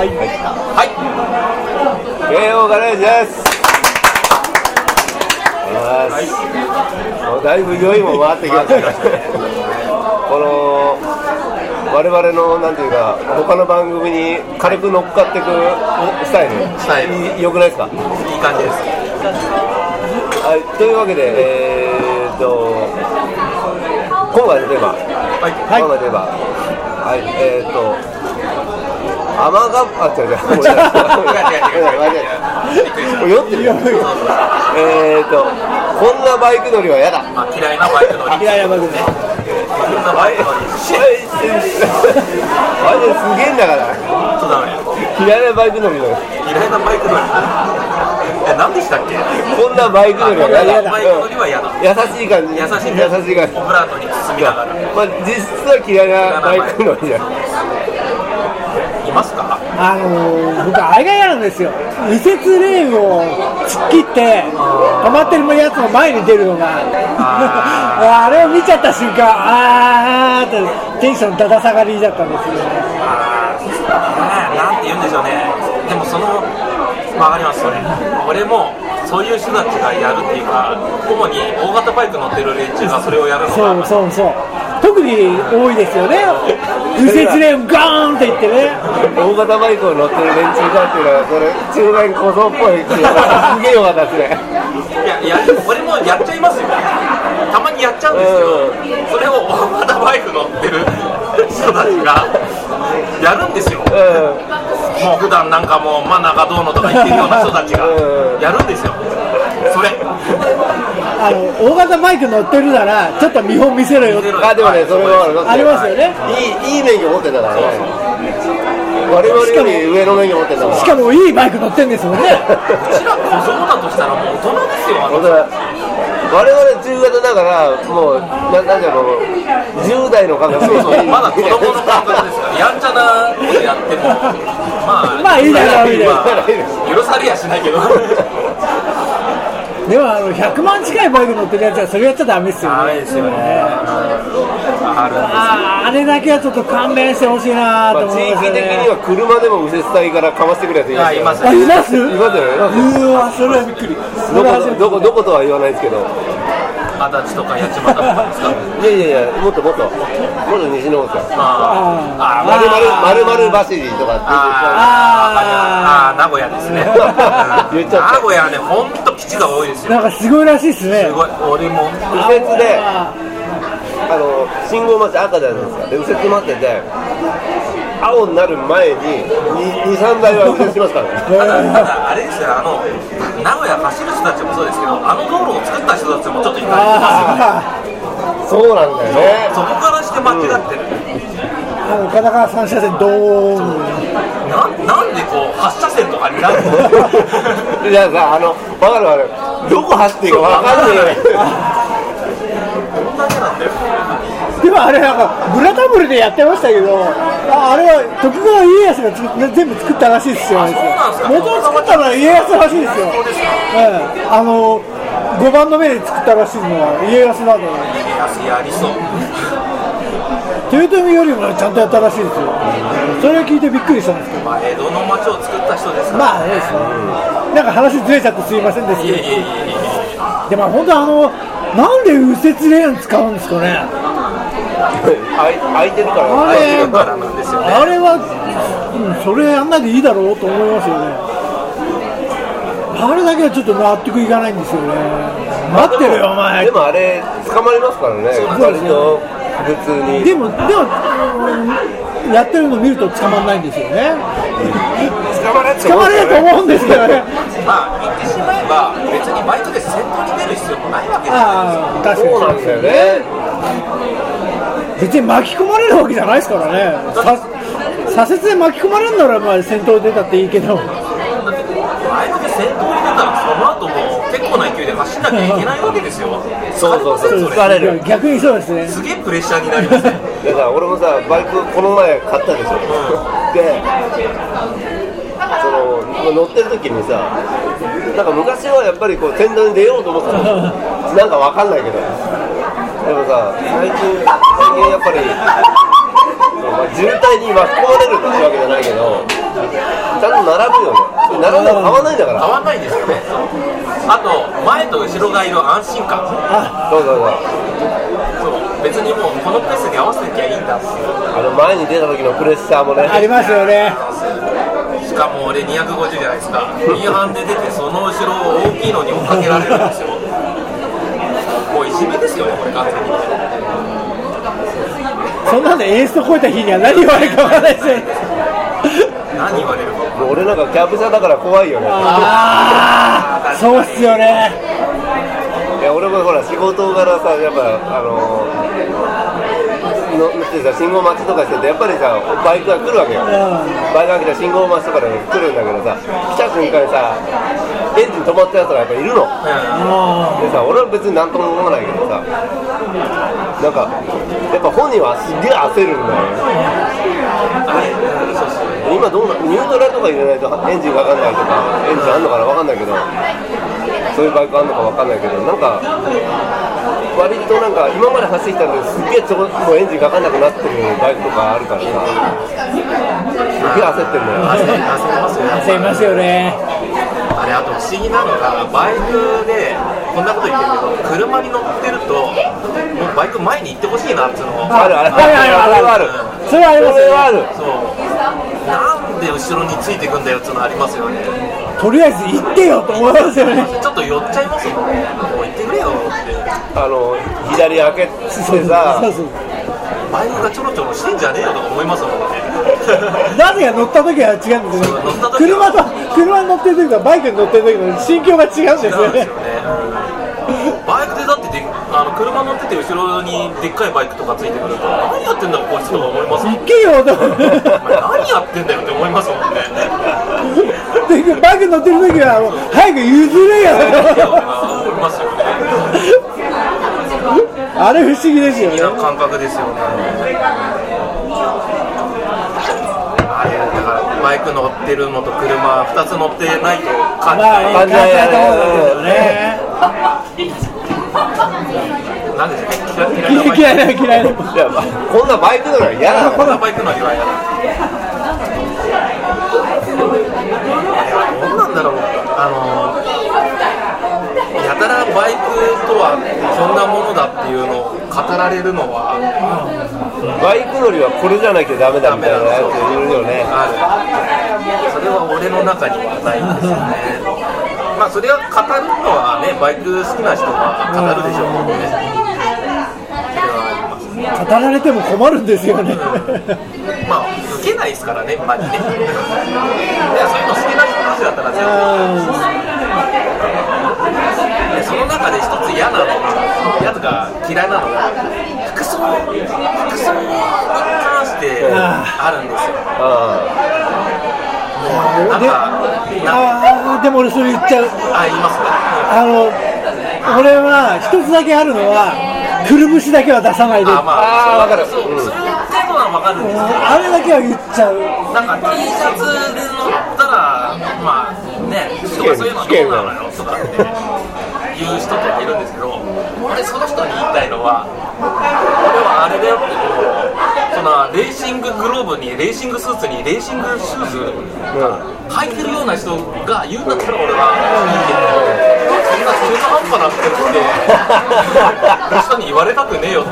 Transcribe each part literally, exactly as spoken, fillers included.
はいはい、 慶応ガレージです。はい、だいぶ酔いも回ってきましたねこの我々のなんていうか他の番組に軽く乗っかっていくスタイル、 スタイル良くないですか？ いい感じです。 はい、というわけで、えー、と今回のテーマ、はい、今回のテーマ、はい、えーと甘があっちゃうじゃん。酔ってるよ。えーとこんなバイク乗りは嫌だ。 まあ、嫌いなバイク乗り。 嫌いなバイクね。 こんなバイク乗り。 すげえんだから。 ちょっとダメ。 嫌いなバイク乗りの。 嫌いなバイク乗り。え、何でしたっけ？ こんなバイク乗りは嫌だ。 バイク乗りは嫌だ。 優しい感じ。 優しい優しい感じ。 オブラートに包みながら。 まあ実は嫌いなバイク乗りじゃん。 いますか？ あのー、僕あれが嫌なんですよ。右折レーンを突っ切って止まってるやつの前に出るのが あ, あれを見ちゃった瞬間、あーってテンションだだ下がりだったんですよね。 あー、なんて言うんでしょうね。でもそのわかりますそれ。俺もそういう人たちがやるっていうか、主に大型バイク乗ってる連中がそれをやるのがそうそうそう、特に多いですよね。右折レーンガーンっていってね。 大型バイクを乗ってる連中だっていうのはそれ中年小僧っぽいっていうのがすげえよかったですね。 いやいや、俺もやっちゃいますよ。たまにやっちゃうんですけど、うん、それを大型バイク乗ってる人たちがやるんですよ、うん、もう普段なんかもう真ん中どうのとか言ってるような人たちがやるんですよ、それ。 あの大型バイク乗ってるならちょっと見本見せろよ。 あ、でもね、それはありますよね。 いい、いい免許持ってたからね。我々より上の免許持ってたから。 しかもいいバイク乗ってるんですもんね。 うちら小僧だとしたらもう大人ですよ、あの我々中型だからもうな、なんだろう、じゅう代の感覚。 そうそう、まだ子供の感覚ですから、やんちゃなことやってもまあ、 まあいいだろうみたいな、 まあ、許されやしないけどでもあのひゃくまん近いバイク乗ってるやつはそれやっちゃダメですよね。 ダメですよね。あるんですよ。 あ, あれだけはちょっと勘弁してほしいなと思いますよね。 まあ、地域的には車でも右折帯からかましてくるやついますよね。 います。 あ、います。 いますよね。 うわ、それはびっくり。 どこどこどことは言わないですけど。 足立とか八街とかですか。 いやいやいや、もっともっともっと西の方ですよ。 ああ、まるまるまるまる走りとかって。 ああ、名古屋ですね。 言っちゃった。 名古屋ね、本当基地が多いですよ。 なんかすごいらしいですね。 すごい。俺も右折で、あの信号待ち赤じゃないですか。で右折待ってて、青になる前にに、さんだいは右折しますからね。 ただあれですよ、あの名古屋走る人たちもそうですけど、あの道路を作った人たちもちょっといかれてますよね。 そうなんだよね。 そこからして間違ってる。 あの片側さん車線ドーン。 な, なんでこうはち車線とかになるの？ いやさ、あの分かる分かる。どこ走っていいか分かんないよね。 こんだけなんだよ。 でもあれなんかブラタブルでやってましたけど、あ, あれは徳川家康が全部作ったらしいですよ。元を作ったのは家康らしいですよ。ええ、あのごばんの目で作ったらしいのは家康なの。 家康やりそう。 豊臣よりもちゃんとやったらしいですよ。それを聞いてびっくりしたんですけど。 まあ江戸の町を作った人ですから。 まあね、なんか話ずれちゃってすいませんでした。 いやいやいやいや。 でも本当あのなんで右折レーン使うんですかね。 空いてるから。 あれからなんですよね。 あれは、うん、それやんないでいいだろうと思いますよね。あれだけはちょっと納得いかないんですよね。待ってるよお前。 でもあれ捕まりますからね。 そうですよ。 普通に。 でもでも、うん、やってるの見ると捕まんないんですよね。 捕まれ捕まれと思うんですけどね。 まあ言ってしまえば別にバイクで先頭に出る必要もないわけですよ。 ああ、確かにそうなんですよね。 別に巻き込まれるわけじゃないですからね。左折で巻き込まれるならまあ先頭出たっていいけど。 バイクで先頭に出たらその後も結構な勢いで走んなきゃいけないわけですよ。 そうそうそう、疲れる。 逆にそうですね。 すげえプレッシャーになりますね。 だから俺もさ、バイクこの前買ったでしょ。で、その乗ってる時にさ、なんか昔はやっぱりこう先頭に出ようと思ってたの。なんかわかんないけど。でもさ、最近最近やっぱり、まあ、渋滞に巻き込まれるってわけじゃないけど、 ちゃんと並ぶよね。並んでも変わんないんだから。 変わんないんですよね。あと前と後ろがいる安心感。 あ、そうそうそう。 そう別にもうこのペースに合わせなきゃいいんだっていう。 あの前に出た時のプレッシャーもね。 ありますよね。 しかも俺にひゃくごじゅうじゃないですか。に班で出てその後ろ大きいのに追っかけられるんですよ。もういじめですよねこれ完全に。 そんなんでエースと超えた日には何言われるか分からないですよね。 何言われるか。 もう俺なんかキャブ車だから怖いよね。 ああ、そうっすよね。 いや俺もほら仕事柄さやっぱあののってさ信号待ちとかしててやっぱりさバイクが来るわけよ、うん、バイクが来た信号待ちとかで来るんだけどさ来た瞬間にさエンジン止まったやつがやっぱいるの、うん、でさ俺は別に何とも思わないけどさなんかやっぱ本人はすげえ焦るんだよね。今どうなニュートラルとか入れないとエンジンかかんないとかエンジンあんのかな分かんないけどそういうバイクあんのか分かんないけどなんか割となんか今まで走ってきたのですげえちょもうエンジンかかんなくなってるバイクとかあるからさすげえ焦ってるんだよ。 焦りますよね。 焦りますよね。 あれあと不思議なのがバイクでこんなこと言ってるけど車に乗ってるともうバイク前に行ってほしいなっていうのがあるあるあるそれはあるそれはあるそうなんで後ろについてくんだよっていうのありますよね。 とりあえず行ってよと思いますよね。 ちょっと寄っちゃいますもんね。もう行ってくれよってあの左開けてさそうそうバイクがちょろちょろしてんじゃねえよとか思いますもんね。 なぜか乗った時は違うんですよね。車と車に乗ってる時とバイクに乗ってる時の心境が違うんですよね。 バイクでだってであの車乗ってて後ろにでっかいバイクとかついてくると何やってんだこいつとか思いますもん。 行けよと何やってんだよって思いますもんね。 でバイク乗ってる時は早く譲れよ思いますよね。 あれ不思議ですよね。 不思議な感覚ですよね。あれだからバイク乗ってるのと車ふたつ乗ってないと感じない。 感じないね。 なんで嫌い嫌いな嫌いな。 いやこんなバイク乗りは嫌だ。 こんなバイク乗りは嫌だ。どうなんだろう。あのやたらバイクとはこんなものだっていうのを語られるのは、 バイク乗りはこれじゃなきゃダメだみたいなやついるよね。 ある。それは俺の中にはないんですよね。まあそれは語るのはねバイク好きな人は語るでしょうけどね。 語られても困るんですよね。 まあ受けないですからねマジで。いやそういうの好きな人たちだったら全然。その中で一つ嫌なのが、やつが嫌いなのが服装、服装に関してあるんですよ。なんか、 あでも俺それ言っちゃう。 あ、言いますか。 あの、俺は一つだけあるのはくるぶしだけは出さないで。 あ、まあ、あ、分かる。そう、それ程度は分かるんですけど、 あれだけは言っちゃう。 なんか T シャツで乗ったら、まあね、人がそういうのどうなのよとかって言う人とかいるんですけど、俺その人に言いたいのは、俺はあれだよって、そのレーシンググローブにレーシングスーツにレーシングシューズ履いてるような人が言うんだったら俺はいいけど、そんな中途半端な服って人に言われたくねえよって。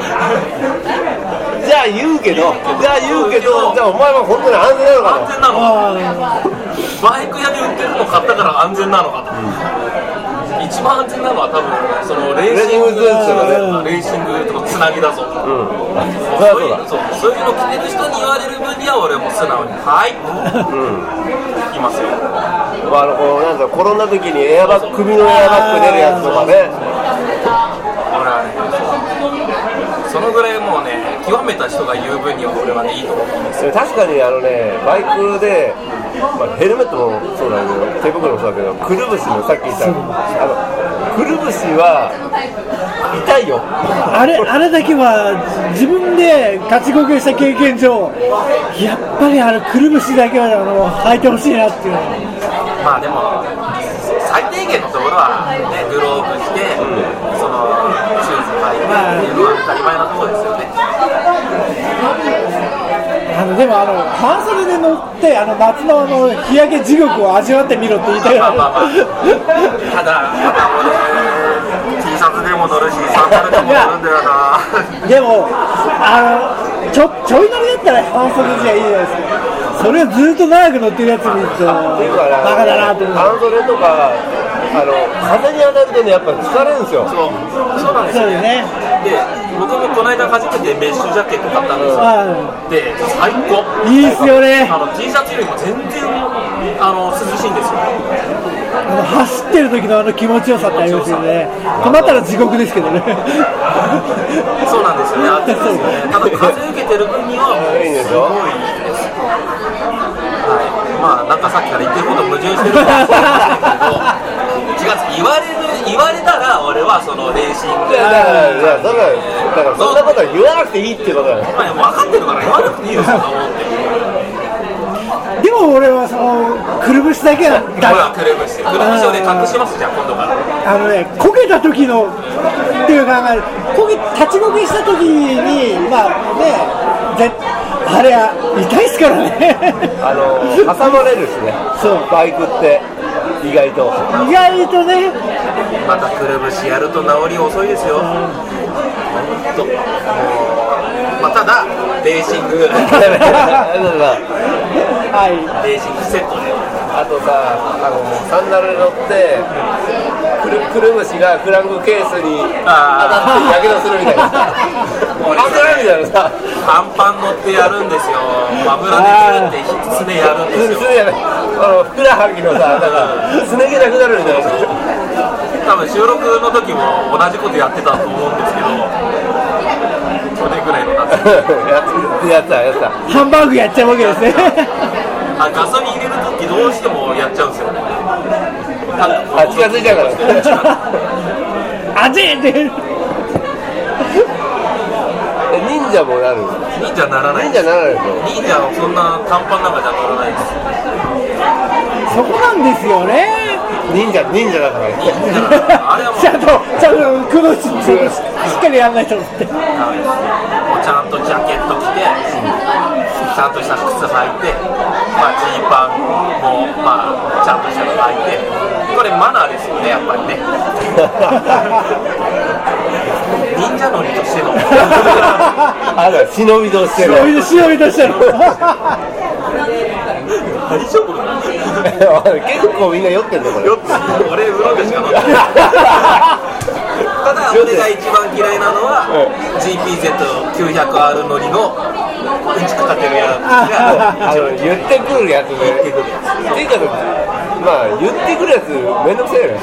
じゃあ言うけど、じゃあ言うけど、じゃあお前は本当に安全なのかと。 安全なのか。バイク屋で売ってるの買ったから安全なのかと。うん、一番安全なのは多分そのレーシングスーツのね、レーシングとつなぎだぞ。うん、そういうそうそういうの着てる人に言われる分には俺も素直にはいと、うん、言いますよ。 まああのこのなんだコロナ時にエアバッグ首のエアバッグ出るやつとかね。 俺はね、そのぐらいもうね極めた人が言う分には俺はねいいと思うんですよ。 確かにあのねバイクで、まあ、ヘルメットもそうだけど手袋もそうだけどくるぶしのさっき言ったあのくるぶしは痛いよ。 あれあれだけは自分で勝ちこけした経験上やっぱりあのくるぶしだけはあの履いてほしいなっていう。 まあでも最低限のところはねグローブして、うん、そのシューズ履いてっていうのは当たり前なところですよね。 あのでもあの半袖で乗ってあの夏のあの日焼け地獄を味わってみろって言いたいからまあまあまあただただ俺 T シャツでも乗るしサンダルでも乗るんだよなでもあのちょちょい乗りだったら半袖じゃいいじゃないですか。それをずっと長く乗ってるやつ見るとバカだなと思う。 半袖とかあの風に当たるとねやっぱ疲れるんですよ。 そうそうなんですよね。で僕もこの間初めてメッシュジャケット買ったんですよ。で最高いいっすよね。 あの T シャツよりも全然あの涼しいんですよ。 あの走ってる時のあの気持ちよさってありますよね。止まったら地獄ですけどねそうなんですよね。暑いですよね。ただ風受けてる分にはもうすごいいいです。はい、まあなんかさっきから言ってること矛盾してるかもしれないけど違う言われる言われたら俺はそのレーシングいやだからいやだからそんなことは言わなくていいってことだよ。 分かってるから言わなくていいですよと思ってでも俺はそのくるぶしだけはほらくるぶしくるぶしをね隠しますじゃん今度からあのねこけた時のっていうかこけ立ちこけした時にまあね絶あれは痛いっすからねあの挟まれるしね。そうバイクって意外と意外とねまたくるぶしやると治り遅いですよ。本当まあただレーシングはいレーシングセットであとさあのサンダル乗ってくるくるぶしがクランクケースに当たってやけどするみたいなもう当たるみたいなさパンパン乗ってやるんですよ。油でキュってすねやるんですよ。 すねやるあのふくらはぎのさなんかすね毛なくなるみたいな多分収録の時も同じことやってたと思うんですけど去年ぐらいの夏やったやったハンバーグやっちゃうわけですねあガソリン入れる時どうしてもやっちゃうんですよ。 あ近づいちゃうからあぜーって忍者もなる忍者ならない忍者ならないでしょ。 忍者はそんな短パンなんかじゃ乗らないです。 そこなんですよね。 忍者忍者だからね。 あれはもうちゃんとちゃんとくのしっかりやんないと思って。 ちゃんとジャケット着て、ちゃんとした靴履いて、まあジーパンもまあちゃんとしたの履いて、これマナーですよねやっぱりね。忍者乗りとしての。 あら忍びとしての。 忍びとしての。 大丈夫かな。 結構みんな酔ってんのこれ。 酔ってる。俺ウーロン茶しか飲んでない。ただ俺が一番嫌いなのは ジーピーゼットきゅうひゃくアール 乗りのうんちくかけるやつがあの言ってくるやつで。 言ってくるやつ。 っていうかまあ言ってくるやつめんどくせえよね。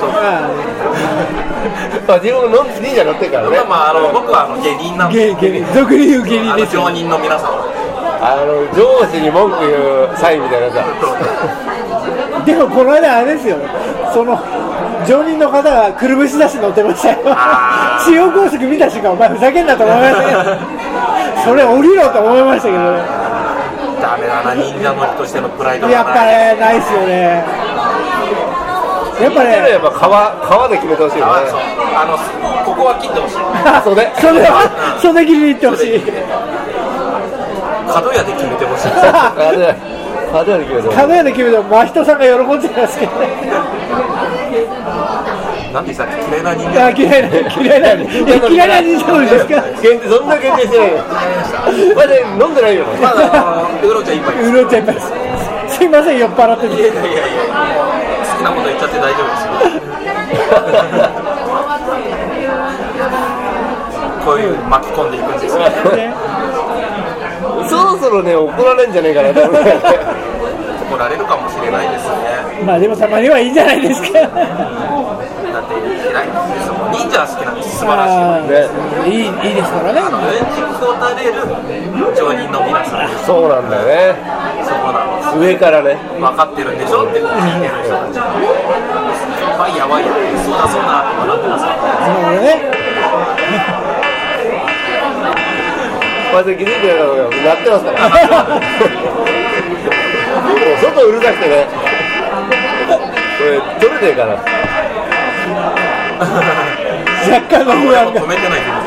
まあ自分の忍者乗ってるからね。 まああの僕はあの芸人なんで。 芸人俗に言う芸人です。 常人の皆さん。 あの上司に文句言うサインみたいなさ。 でもこの間あれですよ。その常人の方がくるぶし出し乗ってましたよ。中央高速見た瞬間お前ふざけんなと思いましたけど。それ降りろと思いましたけど。 ダメだな忍者乗りとしてのプライドがやっぱねないですよね。やっぱねやっぱ皮皮で決めてほしいよね。 あのここは切ってほしい。 袖袖は袖切りにいってほしい。 角屋で決めてほしい。 角屋角屋で決めてほしい。 角屋で決めても真人さんが喜んでますけどね。 なんでさっき嫌いな人間。 嫌いな嫌いな嫌いな人間ですか。 限定そんな限定してない。まだ飲んでないよ。 まだウーロン茶一杯。 ウーロン茶一杯です。すいません酔っ払ってて。 いやいやいやいや。好きなこと言っちゃって大丈夫ですよ。こういう巻き込んでいくんですよ。 そろそろね怒られるんじゃないかなと思って。 怒られるかもしれないですね。 まあでもたまにはいいんじゃないですか。 だって嫌いですもん。忍者は好きなんです。素晴らしい。 ね、いいいいですからね。 あのうんちくを垂れる常人の皆さん。 そうなんだよね。 そこなんです。 上からね。 分かってるんでしょって聞いてる人たち。ワイヤワイヤそうだそうだって笑ってます。 そうね。 まず気づいてないのよ。なってますから。外うるさくてね。これ取れねえかな。 若干の不安が。 止めてないけど。